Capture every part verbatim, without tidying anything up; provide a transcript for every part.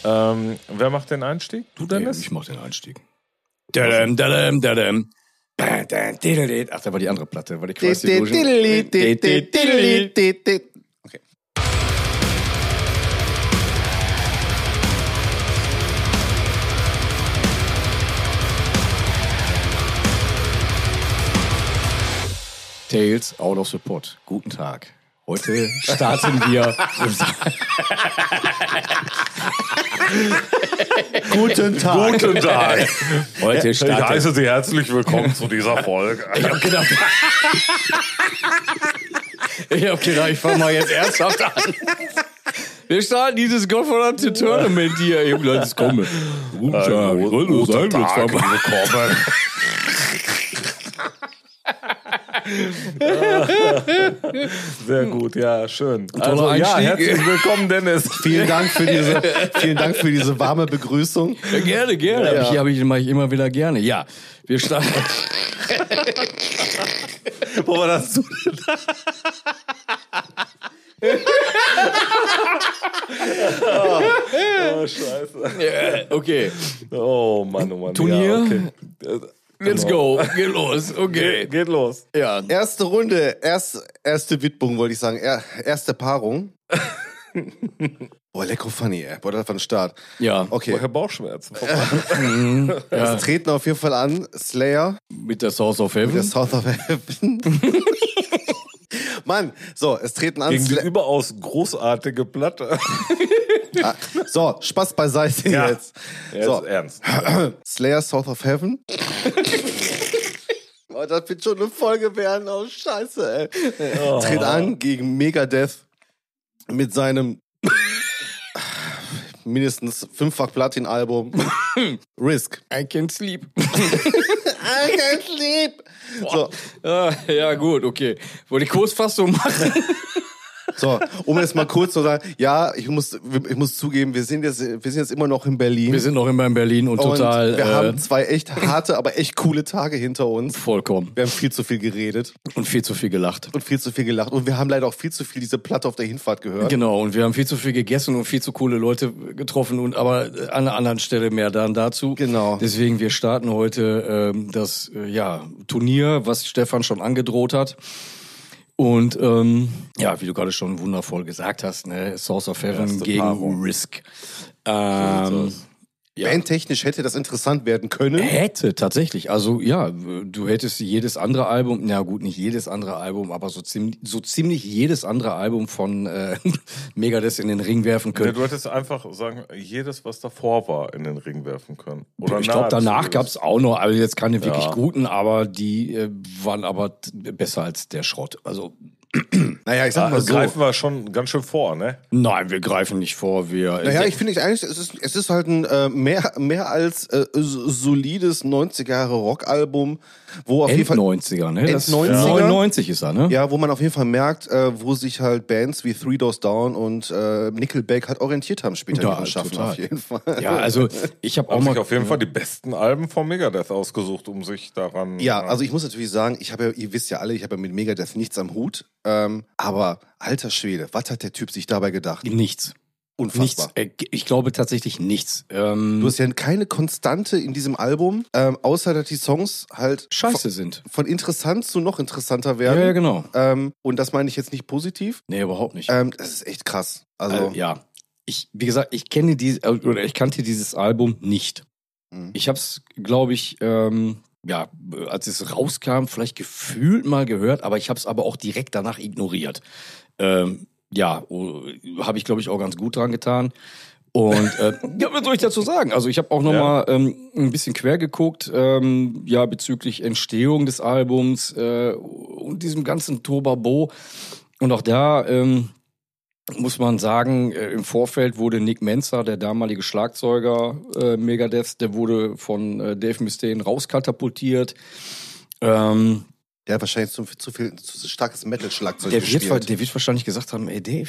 Ähm, wer macht den Einstieg? Du, Dennis? Ich mach den Einstieg. Dadam, dadam, dadam. Ach, da war die andere Platte. War die Christy Okay. Tales out of the pot. Guten Tag. Heute starten wir. Guten Tag. Guten Tag. Heute Ich starten. heiße Sie herzlich willkommen zu dieser Folge. Ich hab gedacht. ich hab gedacht, ich fange mal jetzt ernsthaft an. Wir starten dieses gottverdammte Tournament hier. Ich hab gedacht, das komme. Guten Tag. Ich wollte nur sagen, jetzt fahren wir- willkommen. Sehr gut, ja, schön. Also, ja, Einstieg. herzlich willkommen, Dennis. Vielen Dank für diese, vielen Dank für diese warme Begrüßung. Ja, gerne, gerne. Ja. Hab ich, hab ich, mach ich immer wieder gerne. Ja, wir starten. Wo war das zu denn? Oh, scheiße. Okay, Oh, Mann, oh Mann. Turnier? Ja, okay. let's go. Geht los. Okay. Geht los. Ja, Erste Runde, erst, erste Widmung, wollte ich sagen. Er, erste Paarung. Boah, lecker funny, ey. Boah, das war ein Start. ja. Okay, Woher Bauchschmerzen? ja. es treten auf jeden Fall an Slayer, Mit der Source of Heaven. der South of Heaven. Mann, so, es treten an Gegen die Sla- überaus großartige Platte. ah, So, Spaß beiseite Ja. jetzt. Ja, So. ist ernst. Slayer, South of Heaven. Oh, das wird schon eine Folge werden. Oh, scheiße, ey. Oh. Tritt an gegen Megadeth mit seinem mindestens fünffach Platin-Album Risk. I can sleep. I can't sleep. So, Ah, ja, gut, okay. Wollte ich Kurzfassung machen? so, um jetzt mal kurz zu sagen, ja, ich muss, ich muss zugeben, wir sind jetzt, wir sind jetzt immer noch in Berlin. Wir sind noch immer in Berlin und, und total. wir äh, haben zwei echt harte, aber echt coole Tage hinter uns. vollkommen. Wir haben viel zu viel geredet Und viel zu viel gelacht. und viel zu viel gelacht und wir haben leider auch viel zu viel diese Platte auf der Hinfahrt gehört. Genau, und wir haben viel zu viel gegessen und viel zu coole Leute getroffen und aber an einer anderen Stelle mehr dann dazu. Genau. Deswegen, wir starten heute ähm, das äh, ja, Turnier, was Stefan schon angedroht hat. Und ähm, ja, wie du gerade schon wundervoll gesagt hast, ne, Source of Heaven Erste gegen Paarung. Risk. Ähm, ja. Bandtechnisch hätte das interessant werden können. Hätte, tatsächlich. Also ja, du hättest jedes andere Album, na gut, nicht jedes andere Album, aber so ziemlich, so ziemlich jedes andere Album von äh, Megadeth in den Ring werfen Ja, können. du hättest einfach sagen, jedes, was davor war, in den Ring werfen können. Oder Ich glaube, danach nahezu gab's auch noch, also jetzt keine wirklich Ja. guten, aber die äh, waren aber t- besser als der Schrott. Also Naja, ich sag mal Da so. greifen wir schon ganz schön vor, ne? nein, wir greifen nicht vor. Wir Naja, ich finde ich eigentlich, es ist, es ist halt ein äh, mehr, mehr als äh, so- solides neunziger Jahre Rockalbum, wo auf jeden End Fall neunziger, ne? Das End-neunziger? neunundneunzig ist er, ne? ja, wo man auf jeden Fall merkt, äh, wo sich halt Bands wie Three Doors Down und äh, Nickelback halt orientiert haben später Ja, in ihrem Schaffen total. auf jeden Fall. Ja, also ich habe auch Haben mal sich auf jeden Fall die besten Alben von Megadeth ausgesucht, um sich daran... Ja, also ich muss natürlich sagen, ich habe ja, ihr wisst ja alle, ich habe ja mit Megadeth nichts am Hut, ähm, aber alter Schwede, was hat der Typ sich dabei gedacht? nichts. Unfassbar. Nichts. Äh, Ich glaube tatsächlich nichts. Ähm, Du hast ja keine Konstante in diesem Album, ähm, außer dass die Songs halt scheiße sind. von, von interessant zu noch interessanter Ja, werden. ja, genau. Ähm, und das meine ich jetzt nicht positiv. Nee, überhaupt nicht. Ähm, das ist echt krass. Also, äh, ja. Ich, wie gesagt, ich kenne diese, oder ich kannte dieses Album nicht. Mhm. Ich habe es, glaube ich, ähm, ja, als es rauskam, vielleicht gefühlt mal gehört, aber ich habe es aber auch direkt danach ignoriert. Ähm, ja, oh, habe ich, glaube ich, auch ganz gut dran getan. Und äh, ja, was soll ich dazu sagen? Also ich habe auch noch Ja. mal ähm, ein bisschen quer geguckt, ähm, ja, bezüglich Entstehung des Albums äh, und diesem ganzen Tobabo. Und auch da ähm, muss man sagen, äh, im Vorfeld wurde Nick Menza, der damalige Schlagzeuger äh, Megadeth, der wurde von äh, Dave Mustaine rauskatapultiert. Ähm, der hat wahrscheinlich zu, zu viel, zu starkes Metal-Schlagzeug der, wird, gespielt. der wird wahrscheinlich gesagt haben, ey Dave,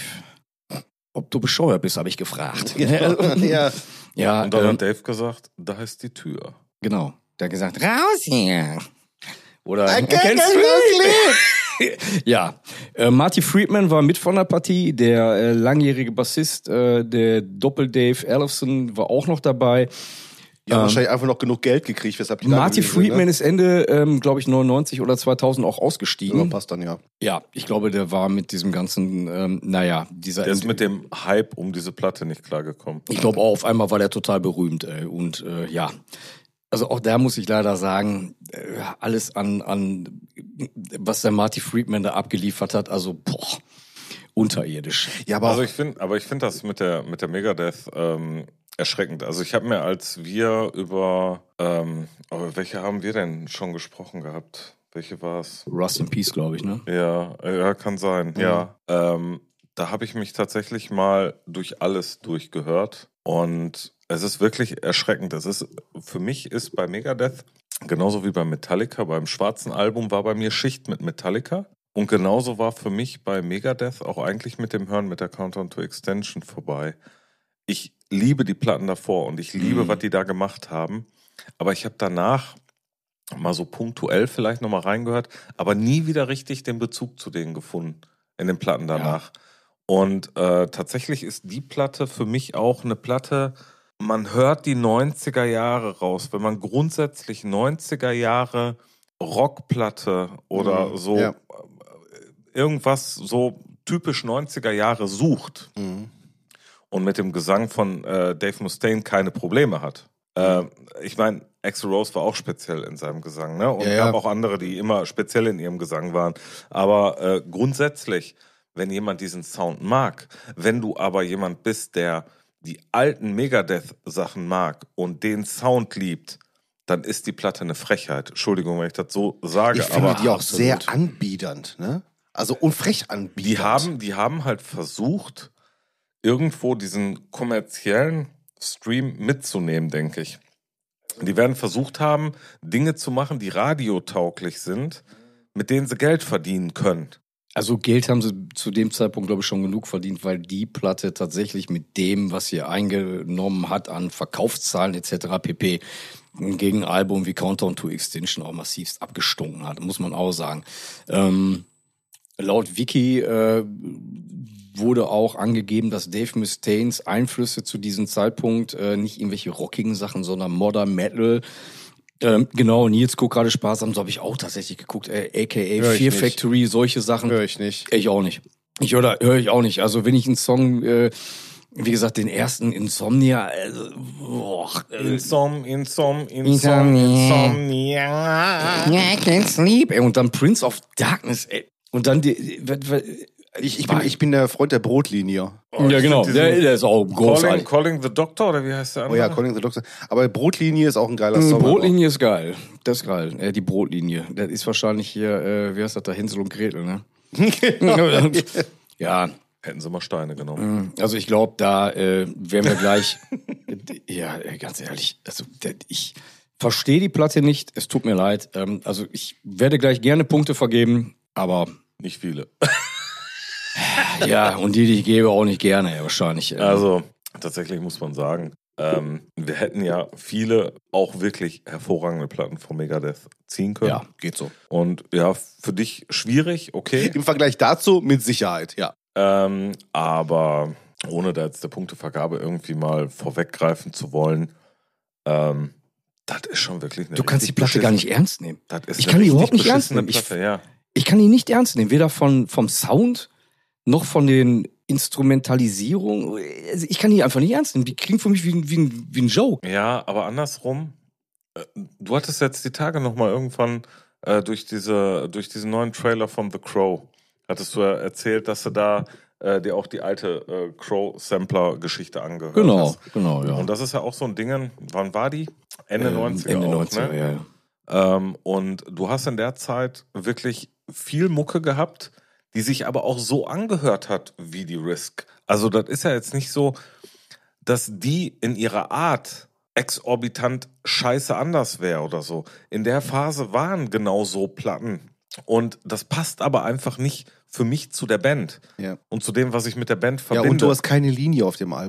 ob du bescheuert bist, habe ich gefragt. ja. Ja, Und dann ähm, hat Dave gesagt, da ist die Tür. genau. Der hat gesagt, raus hier. Oder I can't sleep. Ja, äh, Marty Friedman war mit von der Partie, der äh, langjährige Bassist, äh, der Doppel-Dave Ellefson war auch noch dabei. Die haben Ähm, wahrscheinlich einfach noch genug Geld gekriegt, weshalb die da Marty gewesen sind, Friedman ne? ist Ende, ähm, glaube ich, neunundneunzig oder zweitausend auch ausgestiegen. Ja, passt dann, ja. Ja, ich glaube, der war mit diesem ganzen, ähm, naja, dieser... Der ist mit dem Hype um diese Platte nicht klargekommen. Ich glaube auch, auf einmal war der total berühmt. Ey. Und äh, ja, also auch da muss ich leider sagen, äh, alles an, an, was der Marty Friedman da abgeliefert hat, also boah, unterirdisch. Ja, aber Also ich finde, aber ich finde das mit der mit der Megadeth ähm, erschreckend. Also ich habe mir, als wir über, ähm, aber welche haben wir denn schon gesprochen gehabt? Welche war es? Rust in Peace, glaube ich, ne? Ja, äh, ja, kann sein. Mhm. Ja, ähm, da habe ich mich tatsächlich mal durch alles durchgehört und es ist wirklich erschreckend. Es ist, für mich ist bei Megadeth, genauso wie bei Metallica, beim schwarzen Album war bei mir Schicht mit Metallica. Und genauso war für mich bei Megadeth auch eigentlich mit dem Hören mit der Countdown to Extension vorbei. Ich liebe die Platten davor und ich liebe, Mhm. was die da gemacht haben. Aber ich habe danach mal so punktuell vielleicht nochmal reingehört, aber nie wieder richtig den Bezug zu denen gefunden in den Platten danach. Und äh, tatsächlich ist die Platte für mich auch eine Platte, man hört die neunziger Jahre raus. Wenn man grundsätzlich neunziger Jahre Rockplatte oder Mhm, so ja. äh, irgendwas so typisch neunziger Jahre sucht Mhm. und mit dem Gesang von äh, Dave Mustaine keine Probleme hat. Äh, ich meine, Axl Rose war auch speziell in seinem Gesang, ne? Und Ja, es ja. gab auch andere, die immer speziell in ihrem Gesang waren. Aber äh, grundsätzlich, wenn jemand diesen Sound mag, wenn du aber jemand bist, der die alten Megadeth-Sachen mag und den Sound liebt, dann ist die Platte eine Frechheit. Entschuldigung, wenn ich das so sage, Ich finde aber die auch absolut. sehr anbiedernd, ne? Also und frech anbiedernd. die haben, die haben halt versucht, irgendwo diesen kommerziellen Stream mitzunehmen, denke ich. Die werden versucht haben, Dinge zu machen, die radiotauglich sind, mit denen sie Geld verdienen können. Also Geld haben sie zu dem Zeitpunkt, glaube ich, schon genug verdient, weil die Platte tatsächlich mit dem, was sie eingenommen hat an Verkaufszahlen et cetera pp. Gegen ein Album wie Countdown to Extinction auch massivst abgestunken hat, muss man auch sagen. Ähm, laut Wiki äh, wurde auch angegeben, dass Dave Mustaines Einflüsse zu diesem Zeitpunkt äh, nicht irgendwelche rockigen Sachen, sondern Modern Metal. Ähm, genau, Nils guckt gerade Spaß haben, so habe ich auch tatsächlich geguckt, äh, aka Hör ich Fear nicht. Factory, solche Sachen. Höre ich nicht. Ich auch nicht. Ich höre höre ich auch nicht. Also wenn ich einen Song, äh, wie gesagt, den ersten Insomnia, also, boah, äh, Insom, Insom, Insom, Insomnia. Insomnia. I can't sleep. Ey, und dann Prince of Darkness, ey. Und dann die, die, die Ich, ich, bin, ich bin der Freund der Brotlinie. Oh, ja ich genau, find der, diesen der ist auch Calling, großartig. Calling the Doctor, oder wie heißt der Oh andere? ja, Calling the Doctor. Aber Brotlinie ist auch ein geiler Die Song. Brotlinie ist geil. Das ist geil. Äh, die Brotlinie. Das ist wahrscheinlich hier, äh, wie heißt das da, Hänsel und Gretel, ne? Genau. Ja, Hätten sie mal Steine genommen. also ich glaube, da äh, werden wir gleich, ja, äh, ganz ehrlich, also der, ich verstehe die Platte nicht, es tut mir leid. Ähm, also ich werde gleich gerne Punkte vergeben, aber Nicht viele. ja, und die, die ich gebe, auch nicht gerne, ja, wahrscheinlich. Ähm, Also, tatsächlich muss man sagen, ähm, wir hätten ja viele auch wirklich hervorragende Platten von Megadeth ziehen können. ja. Geht so. Und ja, für dich schwierig, okay. Im Vergleich dazu mit Sicherheit, ja. Ähm, aber ohne da jetzt der Punktevergabe irgendwie mal vorweggreifen zu wollen, ähm, das ist schon wirklich eine Du kannst die richtig Platte gar beschissen- nicht ernst nehmen. Das ist Ich eine kann die richtig überhaupt nicht ernst beschissene nehmen. Ich- Platte, ja. Ich kann die nicht ernst nehmen, weder von, vom Sound noch von den Instrumentalisierungen. Also ich kann die einfach nicht ernst nehmen. Die klingt für mich wie, ein- wie, ein, wie ein Joke. Ja, aber andersrum, äh, du hattest jetzt die Tage nochmal irgendwann äh, durch diese, durch diesen neuen Trailer von The Crow, hattest du ja erzählt, dass du da äh, dir auch die alte äh, Crow-Sampler-Geschichte angehört Genau, hast. genau, ja. Und das ist ja auch so ein Ding, wann war die? Ende Ähm, neunziger Ende auch, neunziger, ne? ja, ja. Ähm, und du hast in der Zeit wirklich viel Mucke gehabt, die sich aber auch so angehört hat wie die Risk. Also das ist ja jetzt nicht so, dass die in ihrer Art exorbitant scheiße anders wäre oder so. In der Phase waren genau so Platten. Und das passt aber einfach nicht für mich zu der Band Ja. und zu dem, was ich mit der Band Ja, verbinde. und du hast keine Linie auf dem Album.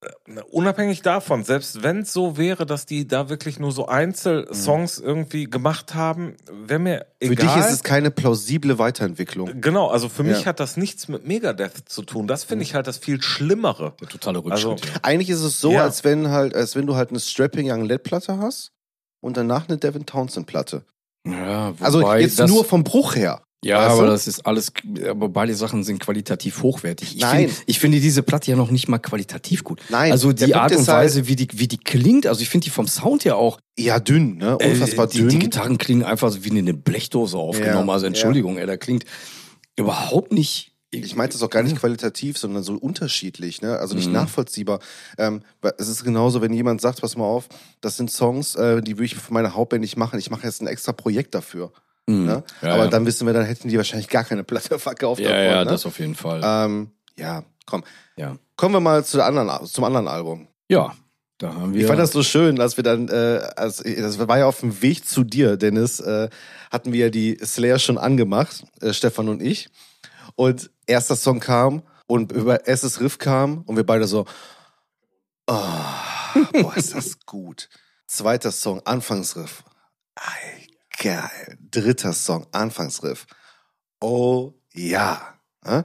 unabhängig davon, selbst wenn es so wäre, dass die da wirklich nur so Einzelsongs mhm. irgendwie gemacht haben, wäre mir egal. Für dich ist es keine plausible Weiterentwicklung. Genau, also für mich ja. hat das nichts mit Megadeth zu tun. Das finde ich halt das viel Schlimmere. Der totale Rückschritt. Also, ja. Eigentlich ist es so, ja. als wenn halt, als wenn du halt eine Strapping Young Led Platte hast und danach eine Devin Townsend Platte. Ja, wobei also jetzt das, nur vom Bruch her. Ja, weißt aber du? das ist alles, aber beide Sachen sind qualitativ hochwertig. Ich Nein. Find, ich finde diese Platte ja noch nicht mal qualitativ gut. Nein. Also die Art und halt Weise, wie die, wie die klingt, also ich finde die vom Sound ja auch. Ja, dünn, ne? Unfassbar äh, die, dünn. Die Gitarren klingen einfach so wie eine Blechdose aufgenommen. Ja, also Entschuldigung, ja. ey, da klingt überhaupt nicht. Ich meinte es auch gar nicht qualitativ, sondern so unterschiedlich, ne? Also nicht Mhm. nachvollziehbar. Ähm, es ist genauso, wenn jemand sagt, pass mal auf, das sind Songs, äh, die würde ich für meine Hauptband nicht machen. Ich mache jetzt ein extra Projekt dafür. Mhm. Ne? Ja, Aber ja. dann wissen wir, dann hätten die wahrscheinlich gar keine Platte verkauft. Ja, davon, ja, ne? das auf jeden Fall. Ähm, ja, komm. Ja. Kommen wir mal zu der anderen, zum anderen Album. Ja, da haben wir. Ich fand das so schön, dass wir dann, äh, als, das war ja auf dem Weg zu dir, Dennis, äh, hatten wir ja die Slayer schon angemacht, äh, Stefan und ich. Und erster Song kam und über erstes Riff kam und wir beide so, oh, boah, ist das gut. Zweiter Song, Anfangsriff. Ei, geil. Dritter Song, Anfangsriff. Oh ja.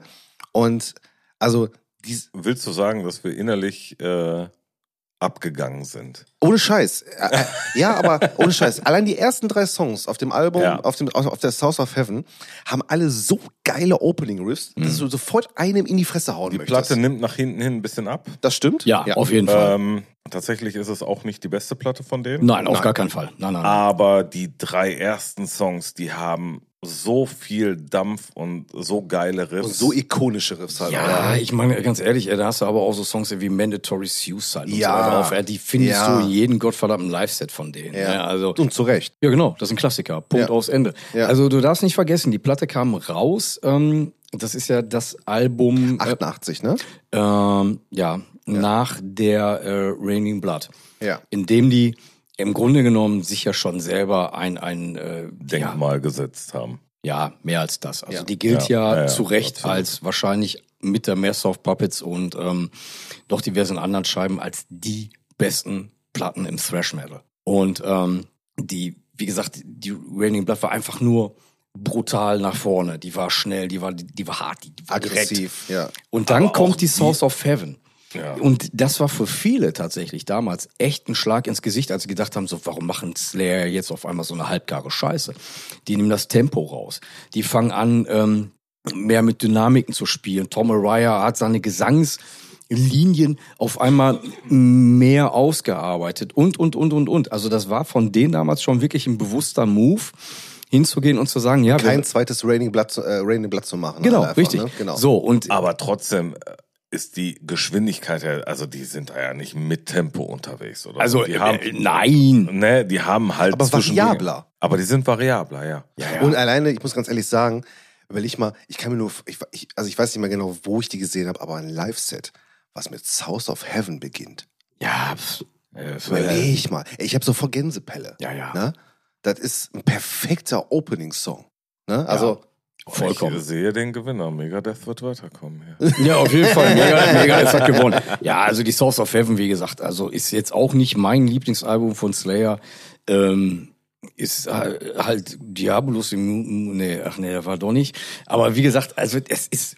Und also dies, willst du sagen, dass wir innerlich äh, abgegangen sind? Ohne Scheiß. Äh, ja, aber ohne Scheiß. Allein die ersten drei Songs auf dem Album, Ja. auf, dem, auf der Source of Heaven, haben alle so geile Opening-Riffs, dass du sofort einem in die Fresse hauen Die möchtest. Platte nimmt nach hinten hin ein bisschen ab. Das stimmt? Ja, auf jeden Fall. Ähm, tatsächlich ist es auch nicht die beste Platte von denen. Nein, auf Nein. gar keinen Fall. Nein, nein, nein. Aber die drei ersten Songs, die haben so viel Dampf und so geile Riffs. Und so ikonische Riffs halt. Ja, oder? ich meine, ganz ehrlich, ey, da hast du aber auch so Songs wie Mandatory Suicide und Ja. so weiter drauf. Ey, die findest Ja. du in jedem gottverdammten Live-Set von denen. Ja. Ja, also, Und zu Recht. ja, genau, das ist ein Klassiker. Punkt Ja. aus Ende. Ja. Also du darfst nicht vergessen, die Platte kam raus. Ähm, das ist ja das Album, äh, achtundachtzig, ne? ähm, ja, nach der äh, Raining Blood, Ja. in dem die im Grunde genommen sich ja schon selber ein ein äh, ja, Denkmal gesetzt haben. ja, mehr als das. Also Ja. die gilt ja, Ja, ja, ja, zu Recht absolut. als wahrscheinlich mit der Master of Puppets und ähm, noch diversen anderen Scheiben als die besten Platten im Thrash Metal. Und ähm, die, wie gesagt, die Raining Blood war einfach nur brutal nach vorne. Die war schnell, die war, die war hart, die war direkt. Aggressiv, ja. Und dann Aber auch kommt die die- Source of Heaven. Ja. Und das war für viele tatsächlich damals echt ein Schlag ins Gesicht, als sie gedacht haben, so, warum machen Slayer jetzt auf einmal so eine halbgare Scheiße? Die nehmen das Tempo raus. Die fangen an, ähm, mehr mit Dynamiken zu spielen. Tom Araya hat seine Gesangslinien auf einmal mehr ausgearbeitet und, und, und, und, und. Also das war von denen damals schon wirklich ein bewusster Move, hinzugehen und zu sagen, ja, Kein wir, zweites Raining Blood, zu- äh, Raining Blood zu machen. genau, halt einfach, richtig. Ne? Genau. So, und Aber trotzdem äh, ist die Geschwindigkeit, ja- also die sind da ja nicht mit Tempo unterwegs, oder? also, die äh, haben, nein. ne, die haben halt Aber zwischendurch- variabler. Aber die sind variabler, ja. Ja, ja. Und alleine, ich muss ganz ehrlich sagen, weil ich mal, ich kann mir nur, ich, ich, also ich weiß nicht mehr genau, wo ich die gesehen habe, aber ein Live-Set, was mit Source of Heaven beginnt. Ja, pff, äh, Überleg mal. Ey, ich habe sofort Gänsepelle. Ja, ja. Ne? Das ist ein perfekter Opening-Song. Ne? Also, vollkommen. Ich sehe den Gewinner. Megadeth wird weiterkommen. Ja. Ja, auf jeden Fall. Mega, Megadeth hat gewonnen. Ja, also die Source of Heaven, wie gesagt, also ist jetzt auch nicht mein Lieblingsalbum von Slayer. Ähm, ist halt Diabolus im, nee, ach nee, der war doch nicht. Aber wie gesagt, also es ist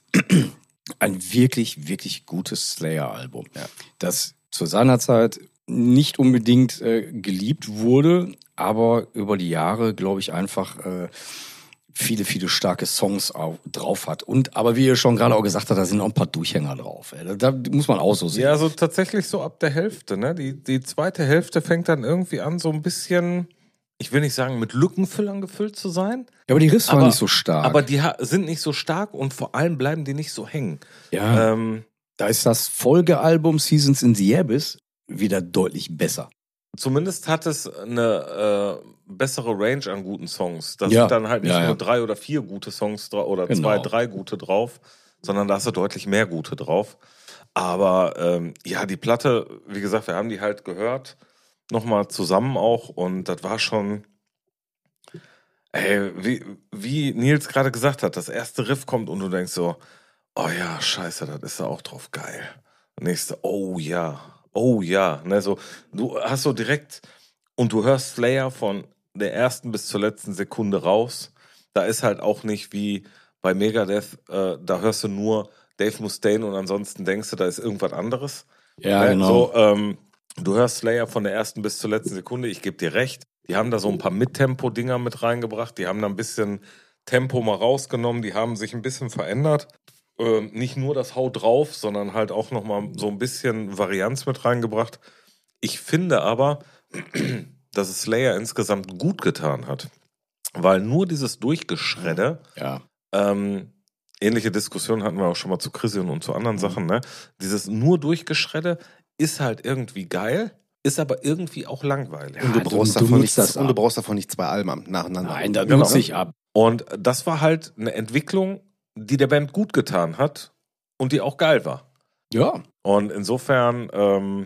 ein wirklich, wirklich gutes Slayer-Album. Ja. Das zu seiner Zeit nicht unbedingt äh, geliebt wurde, aber über die Jahre, glaube ich, einfach äh, viele, viele starke Songs auch drauf hat. Und aber wie ihr schon gerade auch gesagt habt, da sind noch ein paar Durchhänger drauf. Ey. Da, da muss man auch so sehen. Ja, also tatsächlich so ab der Hälfte, ne? Die, die zweite Hälfte fängt dann irgendwie an, so ein bisschen, ich will nicht sagen, mit Lückenfüllern gefüllt zu sein. Ja, aber die Riffs waren Aber- nicht so stark. Aber die ha- sind nicht so stark und vor allem bleiben die nicht so hängen. ja, Ähm, da ist das Folgealbum Seasons in the Abyss wieder deutlich besser. zumindest hat es eine äh, bessere Range an guten Songs. Da Ja. sind dann halt nicht Ja, ja. nur drei oder vier gute Songs dra- oder Genau. zwei, drei gute drauf, sondern da hast du deutlich mehr gute drauf. Aber ähm, ja, die Platte, wie gesagt, wir haben die halt gehört, nochmal zusammen auch und das war schon, ey, wie, wie Nils gerade gesagt hat, das erste Riff kommt und du denkst so, oh ja, scheiße, das ist ja auch drauf geil. Nächste, oh ja, oh ja. Ne, so, du hast so direkt, und du hörst Slayer von der ersten bis zur letzten Sekunde raus. Da ist halt auch nicht wie bei Megadeth, äh, da hörst du nur Dave Mustaine und ansonsten denkst du, da ist irgendwas anderes. Ja, ne? genau. So, ähm, du hörst Slayer von der ersten bis zur letzten Sekunde, ich gebe dir recht. Die haben da so ein paar Mittempo-Dinger mit reingebracht, die haben da ein bisschen Tempo mal rausgenommen, die haben sich ein bisschen verändert. Ähm, nicht nur das Hau drauf, sondern halt auch nochmal so ein bisschen Varianz mit reingebracht. Ich finde aber, dass es Slayer insgesamt gut getan hat, weil nur dieses Durchgeschredder, Ja. ähm, ähnliche Diskussionen hatten wir auch schon mal zu Christian und zu anderen mhm. Sachen, ne? Dieses nur Durchgeschredder ist halt irgendwie geil, ist aber irgendwie auch langweilig. Und du Ja, brauchst du- du davon nutzt nicht, das und du ab. brauchst davon nicht zwei Alben nacheinander. Nein, da Genau. nutze ich ab. Und das war halt eine Entwicklung, die der Band gut getan hat und die auch geil war. Ja. Und insofern, ähm,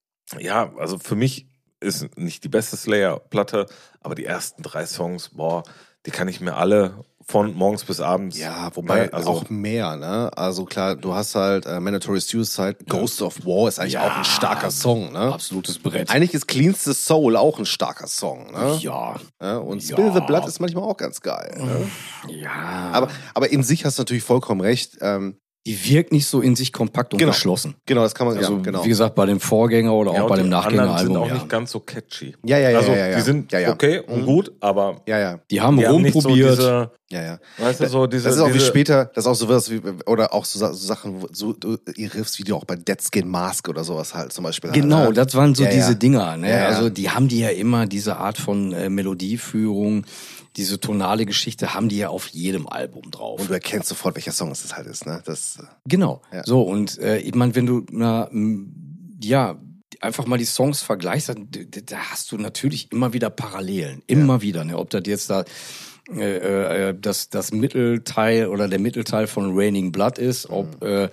ja, also für mich ist nicht die beste Slayer-Platte, aber die ersten drei Songs, boah, die kann ich mir alle von morgens bis abends. Ja, wobei ne, also auch mehr, ne? Also klar, du hast halt äh, Mandatory Suicide, Ghost of War ist eigentlich Ja. auch ein starker Song, ne? Absolutes Brett. Eigentlich ist Cleanste Soul auch ein starker Song, ne? Ja. Ja, und Ja. Spill the Blood ist manchmal auch ganz geil. Ne? Ja. Aber, aber in sich hast du natürlich vollkommen recht. Ähm, die wirkt nicht so in sich kompakt und Genau. geschlossen. genau, das kann man, Also, ja, genau. wie gesagt, bei dem Vorgänger oder ja, auch und bei dem die anderen Nachgängeralbum. sind auch Ja. nicht ganz so catchy. Ja, ja, ja, also ja, ja. die sind ja, ja. okay und Mhm. gut, aber Ja, ja, Die haben die haben nicht so rumprobiert. diese, ja, ja. weißt du, so diese, Das ist auch wie diese, später, das ist auch sowas wie, oder auch so, Sa- so Sachen, wo- so so Riffs, wie die auch bei Dead Skin Mask oder sowas halt zum Beispiel. Genau, halt, ne? das waren so Ja, diese ja. Dinger. Ne? Ja, ja. Also die haben die ja immer, diese Art von äh, Melodieführung, diese tonale Geschichte haben die ja auf jedem Album drauf. Und du erkennst sofort, welcher Song es halt ist, ne? Das, Genau. Ja. So, und äh, ich meine, wenn du na, m, ja, einfach mal die Songs vergleichst, dann, d- d- da hast du natürlich immer wieder Parallelen. Immer wieder, ne? Ob das jetzt da äh, äh, das, das Mittelteil oder der Mittelteil von Raining Blood ist, ob äh,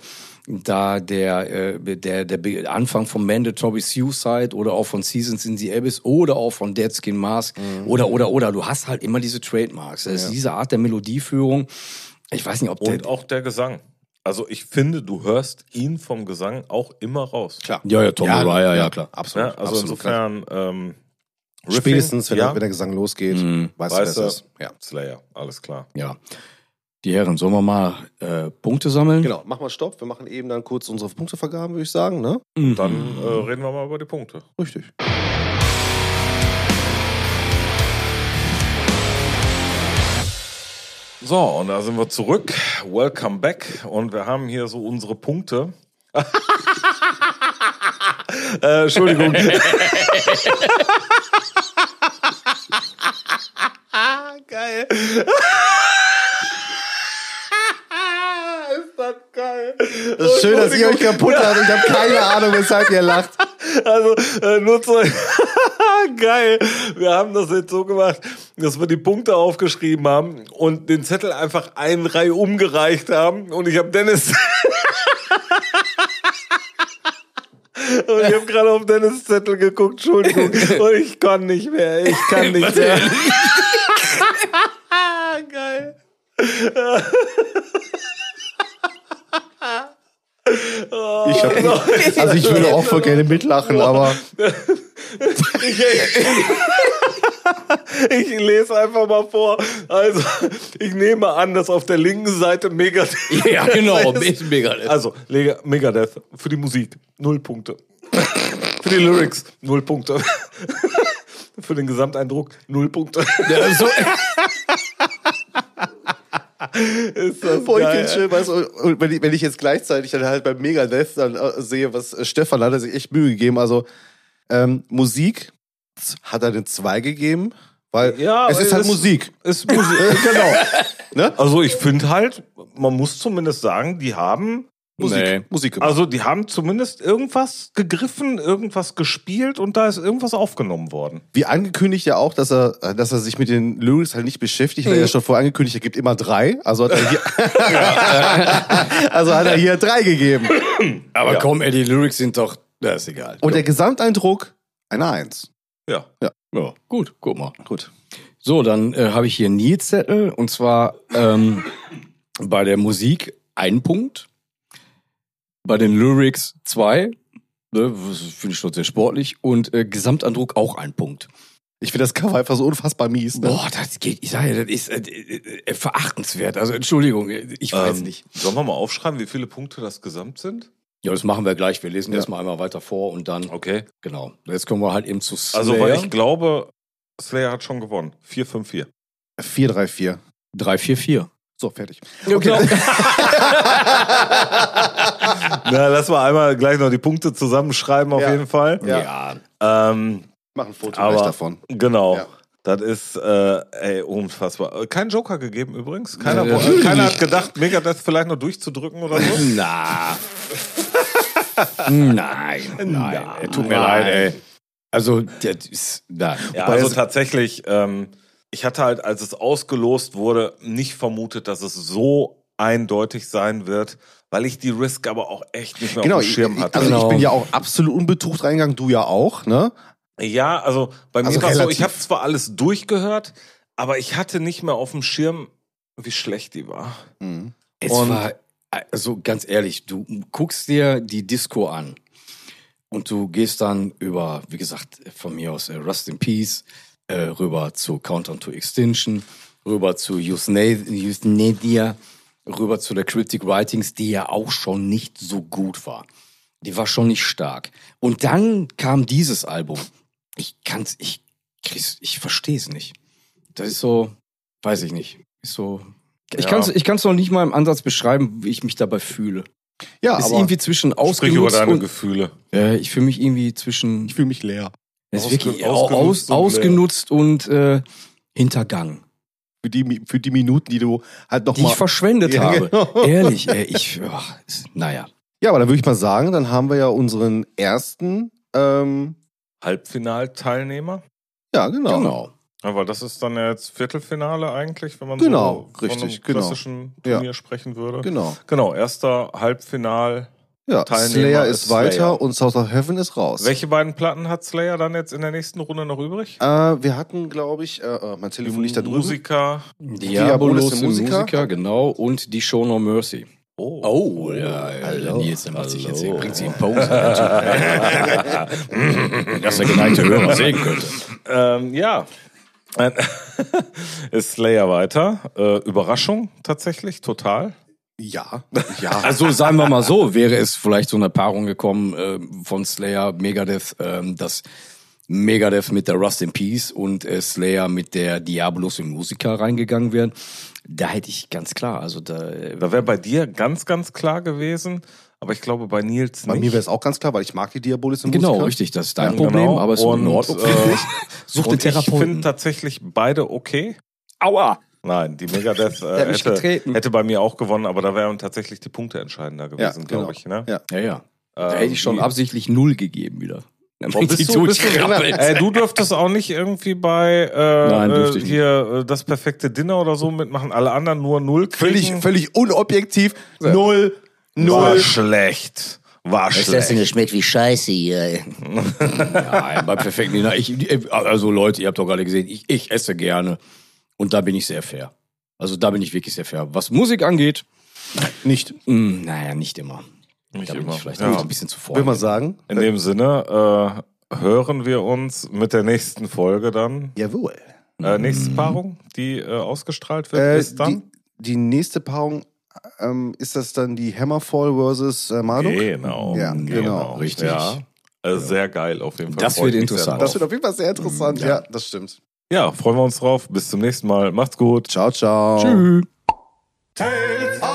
da der, äh, der, der Be- Anfang von Mandatory Suicide oder auch von Seasons in the Abyss oder auch von Dead Skin Mask oder, oder, oder. Du hast halt immer diese Trademarks. Das ist diese Art der Melodieführung. Ich weiß nicht, ob der... und auch der Gesang. Also ich finde, du hörst ihn vom Gesang auch immer raus. klar. Ja, ja, Tom Araya, ja, klar. Absolut. Ja, also absolut, insofern, ähm, klar. Spätestens, wenn, ja, der, wenn der Gesang losgeht, Mhm. weißt du, Weißt wer du, es ist. Ja. Slayer, alles klar. Ja. Die Herren, sollen wir mal äh, Punkte sammeln? Genau, machen wir Stopp. Wir machen eben dann kurz unsere Punktevergaben, würde ich sagen, ne? Mhm. Dann äh, reden wir mal über die Punkte. Richtig. So, und da sind wir zurück. Welcome back. Und wir haben hier so unsere Punkte. äh, Entschuldigung. Geil. Ist das geil. Das ist schön, dass ihr euch kaputt habt. Ich habe keine Ahnung, weshalb ihr lacht. Also, äh, nur zu... Geil. Wir haben das jetzt so gemacht, dass wir die Punkte aufgeschrieben haben und den Zettel einfach eine Reihe umgereicht haben. Und ich habe Dennis... Und ich habe gerade auf Dennis Zettel geguckt, Entschuldigung. Und ich kann nicht mehr, ich kann nicht mehr. Geil. Ich hab, also ich würde auch voll gerne mitlachen, aber Ich, ich lese einfach mal vor. Also, ich nehme an, dass auf der linken Seite Megadeth. Ja, genau. ist. Megadeth. Also, Lega- Megadeth für die Musik, null Punkte. Für die Lyrics, null Punkte. Für den Gesamteindruck, null Punkte. Ja, so, Ist das boah, ich geil. find's schön, weißt du, und wenn ich, wenn ich jetzt gleichzeitig dann halt beim Megadeth dann äh, sehe, was äh, Stefan hat er sich echt Mühe gegeben. Also ähm, Musik hat er den zwei gegeben, weil Ja, es ist halt es- Musik. Ist Musik, genau. Ne? Also, ich finde halt, man muss zumindest sagen, die haben Musik, Nee. Musik gemacht. Also die haben zumindest irgendwas gegriffen, irgendwas gespielt und da ist irgendwas aufgenommen worden. Wie angekündigt ja auch, dass er, äh, dass er sich mit den Lyrics halt nicht beschäftigt, hat er ja schon vorher angekündigt, er gibt immer drei. Also hat er hier, also hat er hier drei gegeben. aber Ja. komm, ey, die Lyrics sind doch, das ist egal. Und der Gesamteindruck, eine Eins. Ja. ja, gut, guck mal. Gut. So, dann äh, habe ich hier einen Nils-Zettel und zwar ähm, bei der Musik einen Punkt, Bei den Lyrics zwei, ne, finde ich schon sehr sportlich. Und äh, Gesamtandruck auch ein Punkt. Ich finde das Cover einfach so unfassbar mies. Ne? Boah, das geht, ich sage, das ist äh, äh, verachtenswert. Also Entschuldigung, ich weiß Ähm, nicht. Sollen wir mal aufschreiben, wie viele Punkte das gesamt sind? Ja, das machen wir gleich. Wir lesen Ja. erstmal einmal weiter vor und dann, Okay. genau. Jetzt kommen wir halt eben zu Slayer. Also, weil ich glaube, Slayer hat schon gewonnen. vier fünf vier. vier drei vier. drei vier vier. So, fertig. Okay. Na, lass mal einmal gleich noch die Punkte zusammenschreiben, auf Ja. jeden Fall. Ja. Ja. Ähm, Mach ein Foto Aber- gleich davon. genau. Ja. Das ist, äh, ey, unfassbar. Kein Joker gegeben übrigens. Keiner, Ja, wo- keiner hat gedacht, Megadeth vielleicht noch durchzudrücken oder so. Na. nein, nein. Ey, tut mir leid, ey. Also, das ist, nein. Ja, Wobei also es- tatsächlich, ähm, ich hatte halt, als es ausgelost wurde, nicht vermutet, dass es so eindeutig sein wird, weil ich die Risk aber auch echt nicht mehr Genau, auf dem ich, Schirm ich, hatte. also Genau. ich bin ja auch absolut unbetucht reingegangen, du ja auch, ne? Ja, also bei mir Also war es so, relativ. ich habe zwar alles durchgehört, aber ich hatte nicht mehr auf dem Schirm, wie schlecht die war. Mhm. Es Und- war, also ganz ehrlich, du guckst dir die Disco an und du gehst dann über, wie gesagt, von mir aus äh, Rust in Peace, äh, rüber zu Countdown to Extinction, rüber zu Euthanasia, rüber zu der Cryptic Writings, die ja auch schon nicht so gut war. Die war schon nicht stark. Und dann kam dieses Album. Ich kann's, ich krieg's, ich versteh's nicht. Das ist so, weiß ich nicht. Ist so. Ich Ja. kann's, ich kann's noch nicht mal im Ansatz beschreiben, wie ich mich dabei fühle. Ja, ist aber irgendwie zwischen Sprich über ausgenutzt deine und Gefühle. äh, ich fühle mich irgendwie zwischen ich fühle mich leer. ist Ausge- wirklich ausgenutzt aus, und ausgenutzt und äh, hintergangen, Für die, für die Minuten, die du halt noch die mal... ich verschwendet Ja, habe. genau. Ehrlich, ey, ich, ach, ist, naja. Ja, aber dann würde ich mal sagen, dann haben wir ja unseren ersten... Ähm, Halbfinalteilnehmer. ja, genau. Genau. Aber das ist dann ja jetzt Viertelfinale eigentlich, wenn man Genau, so von richtig, einem genau. klassischen Ja. Turnier sprechen würde. Genau. Genau, erster Halbfinal. Ja, Teilnehmer Slayer ist ist weiter Slayer. und South of Heaven ist raus. Welche beiden Platten hat Slayer dann jetzt in der nächsten Runde noch übrig? Äh, wir hatten, glaube ich, äh, äh, mein Telefon liegt da drüben. Musiker. Diabolos Diabolos im Musiker. Musiker, genau, und die Show No Mercy. Oh. Oh, ja, ja, Hallo. Nils, der macht sich jetzt hier, Hallo. bringt sie in Pose. Dass der geneigte Hörer sehen könnte. Ähm, ja. Ein- ist Slayer weiter. Äh, Überraschung tatsächlich, total. Ja, ja. Also sagen wir mal so, wäre es vielleicht so eine Paarung gekommen äh, von Slayer, Megadeth, ähm, dass Megadeth mit der Rust in Peace und äh, Slayer mit der Diabolos im Musiker reingegangen wären, da hätte ich ganz klar, also da, äh, Da wäre bei dir ganz, ganz klar gewesen, aber ich glaube bei Nils Bei nicht. mir wäre es auch ganz klar, weil ich mag die Diabolis im genau, Musiker. richtig, das ist dein Ja, Problem, genau. aber es ist Und, in Ordnung. äh, Such den Und ich finde Therapeuten. tatsächlich beide okay. Aua! Nein, die Megadeth äh, hat mich hätte, getreten. hätte bei mir auch gewonnen, aber da wären tatsächlich die Punkte entscheidender gewesen, Ja, glaube genau. ich. Ne? Ja. Ja, ja. Da Ähm, hätte ich schon wie- absichtlich null gegeben wieder. Boah, Damit bist die du, bist du, durchkrabbelt. äh, du dürftest auch nicht irgendwie bei äh, Nein, äh, dürfte ich nicht. hier äh, das perfekte Dinner oder so mitmachen. Alle anderen nur null kriegen. Völlig, völlig unobjektiv. Null, War null. schlecht. War schlecht. Das schmeckt wie Scheiße hier. Ja, bei perfekten Dinner. Ich, also Leute, ihr habt doch gerade gesehen, ich, ich esse gerne. Und da bin ich sehr fair. Also da bin ich wirklich sehr fair. Was Musik angeht, Nicht. mh, naja, nicht immer. Nicht Da bin immer. ich vielleicht Ja. auch ein bisschen zu Will vorne. man sagen. In dem Sinne äh, hören wir uns mit der nächsten Folge dann. Jawohl. Äh, nächste Paarung, die äh, ausgestrahlt wird, Äh, ist dann. die, die nächste Paarung, ähm, ist das dann die Hammerfall versus äh, Marduk? Genau. Ja, genau. Richtig. Ja. Äh, sehr geil auf jeden Fall. Das Freue wird ich mich sehr interessant. drauf. Das wird auf jeden Fall sehr interessant. Ja. Ja, das stimmt. Ja, freuen wir uns drauf. Bis zum nächsten Mal. Macht's gut. Ciao, ciao. Tschüss. Tales